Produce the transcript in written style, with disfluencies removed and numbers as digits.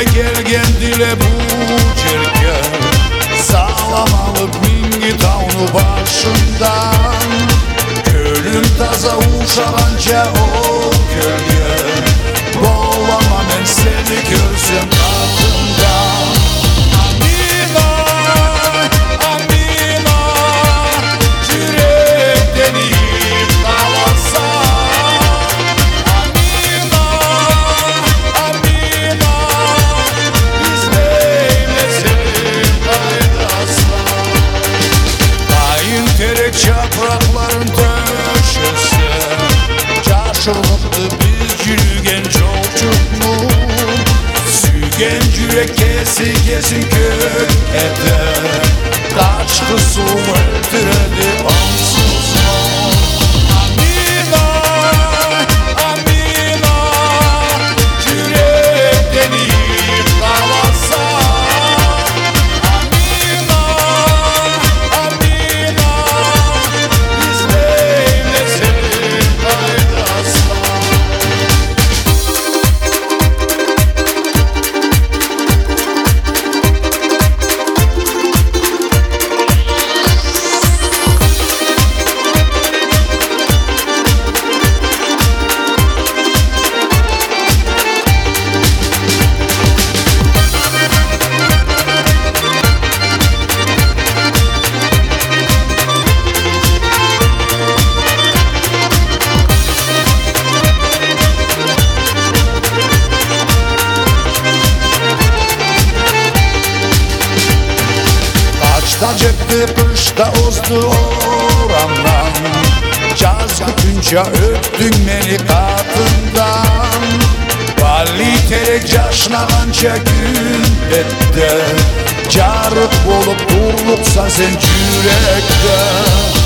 dile gelgen dile bu cerken sağlam alıp mingi tavnu başından gölüm taza uşalanca o gölge boğlama ben seni görsem ardından. Amina, Amina, yürekten iyi kalasa. Amina, Amina, izlemesin kaydasa. Kayın terek yaprakların döşesi şaşırlıktı biz yürügen çocukluğum. Sügen yürek kesin kök eder. Kaçkısı öldüredi ansızlar. Amina, Amina, yürekten iyi kalasa. Amina, Amina, izleymesin kaydasa. Kaçta cepte pışta ozdu oramdan. Caz kutunca öptün beni katından. Vali terek yaşlananca güllette. Carık olup durluksa sen yürekte.